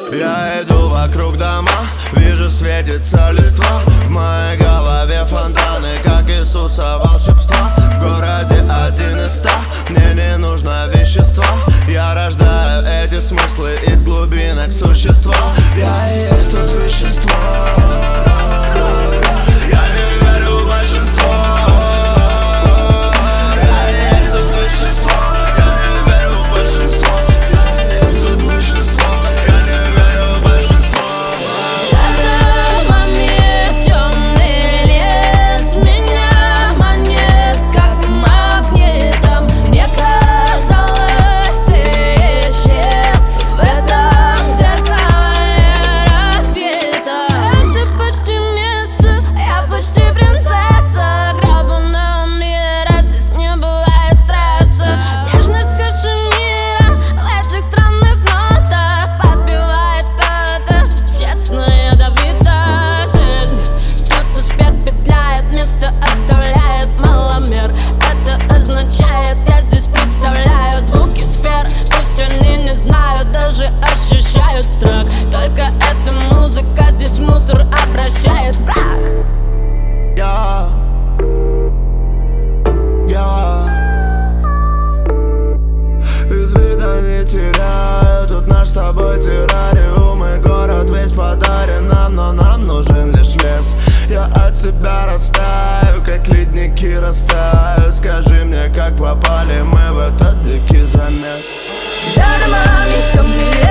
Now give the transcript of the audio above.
Я иду вокруг дома, вижу светится листва. В моей голове фонтаны, как Иисуса волшебства. В городе 1 из 100, мне не нужно вещества. Я рождаю эти смыслы из глубинок существа. Я и есть тут вещество. Я не верю в большинство. Я и есть тут вещество. Я не верю в большинство. Я и есть тут вещество. Я не верю в большинство. За домами темный лес меня манит, как магнитом. Мне казалось, ты исчез в этом зеркале разбито. Это почти месяц, я почти принцесса. Грабаного мира, здесь не бывает стресса. Нежность кашемира в этих странных нотах подбивает кто-то. Честно, ядовитая жизнь. Тут успех петляет, место оставляет маломер. Это означает, я здесь представляю звуки сфер. Пусть они не знают, даже ощущают страх. Только эта музыка здесь мусор обращает в прах. Я из вида не теряю. Тут наш с тобой террариум. И город весь подарен нам, но нам нужен лишь лес. Я от тебя растаю, как ледники растают. Скажи мне, как попали мы в этот дикий замес. За домами темный лес.